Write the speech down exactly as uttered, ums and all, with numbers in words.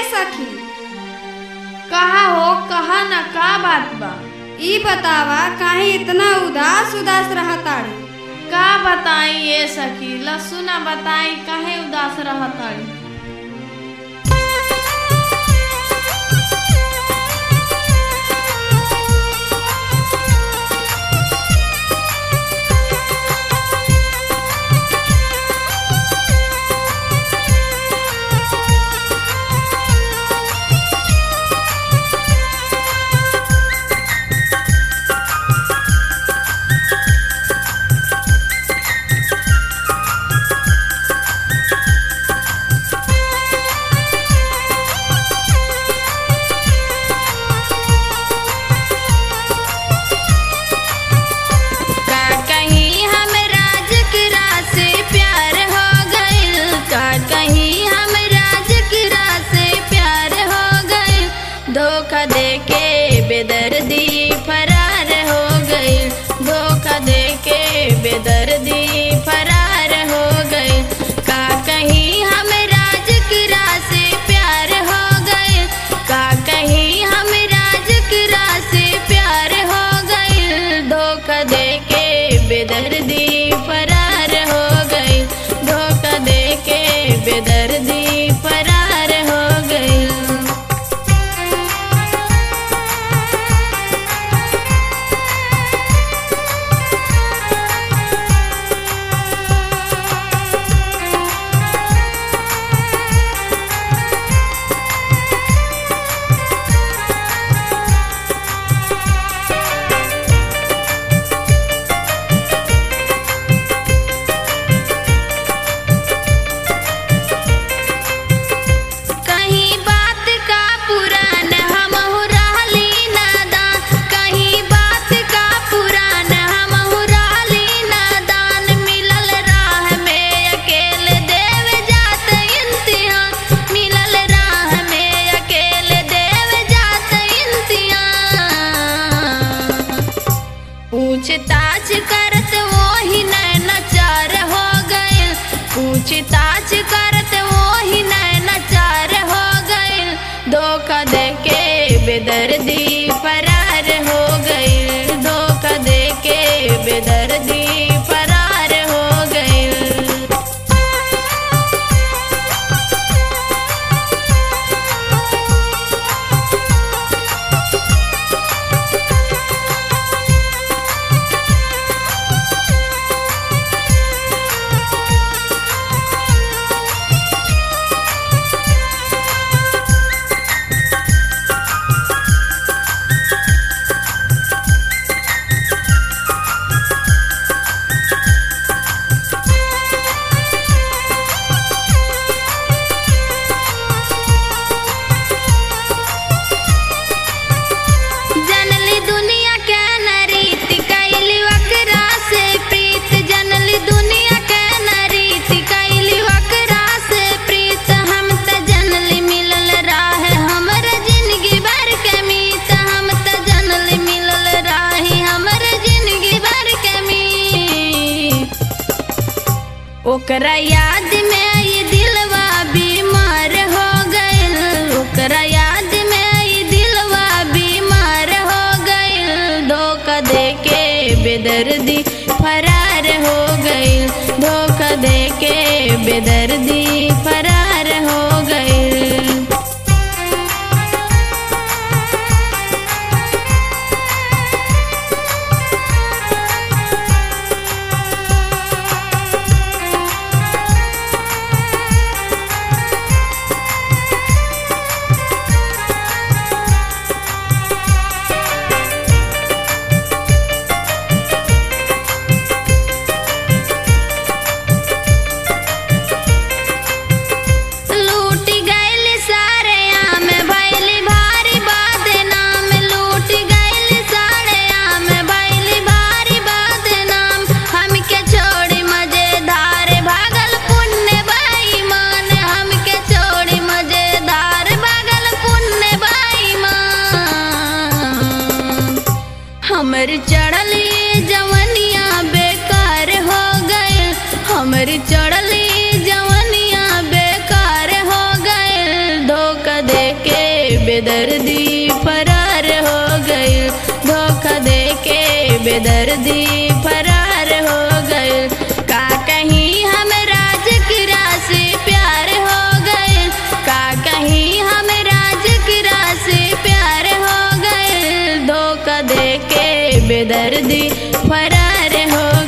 सखी। कहा हो, कहा न का बात बा। ई बतावा काहे इतना उदास उदास रहताड़ी। का बताई ये सखी, लसु न बताई काहे उदास रहताड़ी। धोखा देके बेदर्दी फरार हो गई, धोखा देके बेदर्दी फरार हो गई। का कहीं हम राज की राह से प्यार हो गए, का कहीं हम राज की राह से प्यार हो गई। धोखा देके बेदर्दी फरार हो गई, धोखा देके बेदर्दी फरार हो गई। पूछताछ करत वो ही नैनाचार हो गए, पूछताछ करत वो ही नैनाचार हो गए। धोखा देके बेदर्दी फरार हो गए, धोखा देके बेदर्दी फरार हो गए। ओकरा याद में ये दिलवा बीमार हो गइल, ओकरा याद में ये दिलवा बीमार हो गइल। धोखा देके बेदर्दी फरार हो गइल, धोखा देके बेदर्दी फरार हो गइल। बेदर्दी फरार हो गए। का कहीं हम राजकिरा से प्यार हो गए, का कहीं हम राजकिरा से प्यार हो गए। धोखा दे के बेदर्दी फरार हो